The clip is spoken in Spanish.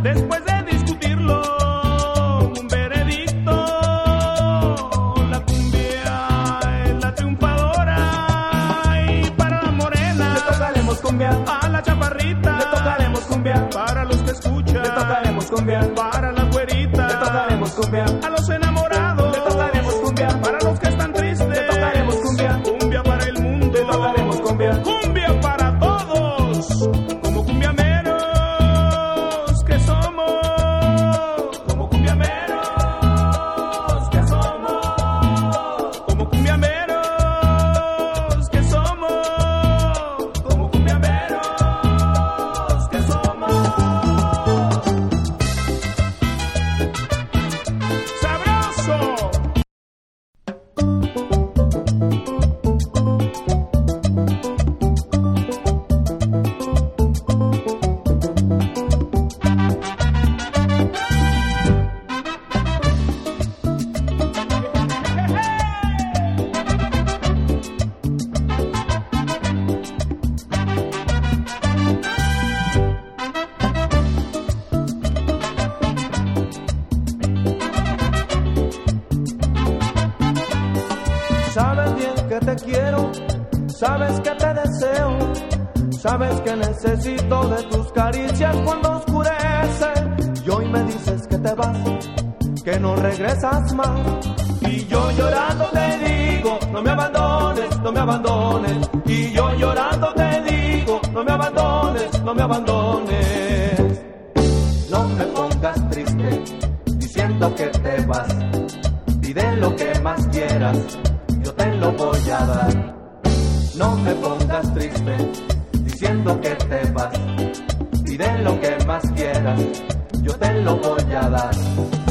Después de discutirlo, un veredicto, la cumbia es la triunfadora. Y para la morena le tocaremos cumbia, a la chaparrita le tocaremos cumbia, para los que escuchan le tocaremos cumbia, para las güeritas le tocaremos cumbia, a los enamorados le tocaremos cumbia, para los que están tristes le tocaremos cumbia, cumbia para el mundo le tocaremos cumbia, cumbia para todos, como cumbiameros que somos, como cumbiameros que somos, como cumbiameros que somos, como cumbiameros que somos. ¡Sabroso! sabes bien que te quiero, sabes que te deseo, sabes que necesito de tus caricias cuando oscurece. Y hoy me dices que te vas, que no regresas más. Y yo llorando te digo, no me abandones, no me abandones. Y yo llorando te digo, no me abandones, no me abandones. No me pongas triste, diciendo que te vas. Pide lo que más quieras, yo te lo voy a dar. No me pongas triste, diciendo que te vas. Pide lo que más quieras, yo te lo voy a dar.